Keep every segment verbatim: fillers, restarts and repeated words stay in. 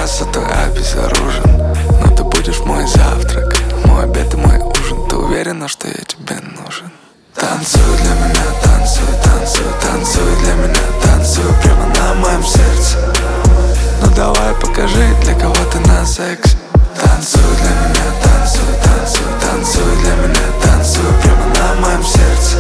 красотой обезоружен, но ты будешь мой завтрак, мой обед и мой ужин. Ты уверена, что я тебе нужен? Танцуй для меня, танцуй, танцуй, танцуй для меня, танцуй прямо на моем сердце. Ну давай покажи, для кого ты на сексе. Танцуй для меня, танцуй, танцуй, танцуй для меня, танцуй прямо на моем сердце.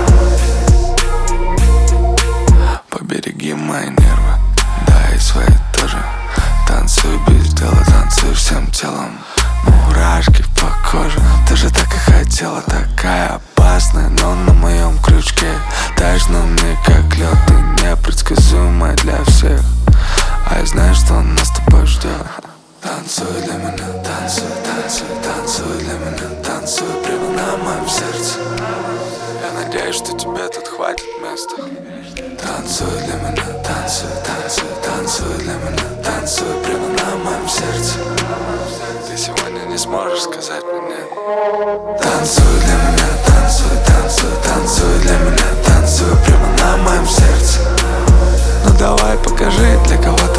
Побереги мои нервы, да и свои тоже. Танцуй без дела, танцуй всем телом. Мурашки по коже, ты же так и хотела. Такая опасная, но на моем крючке. Таешь на мне как лед, ты непредсказуемая для всех. А я знаю, что нас с тобой ждет. Танцуй для меня, танцуй, танцуй, танцуй для меня, танцуй прямо на моем сердце. Я надеюсь, что тебе тут хватит места. Танцуй для меня, танцуй, танцуй, танцуй для меня, танцуй прямо на моем сердце. Ты сегодня не сможешь сказать мне нет. Танцуй для меня, танцуй, танцуй, танцуй для меня, танцуй прямо на моем сердце. Ну давай покажи, для кого ты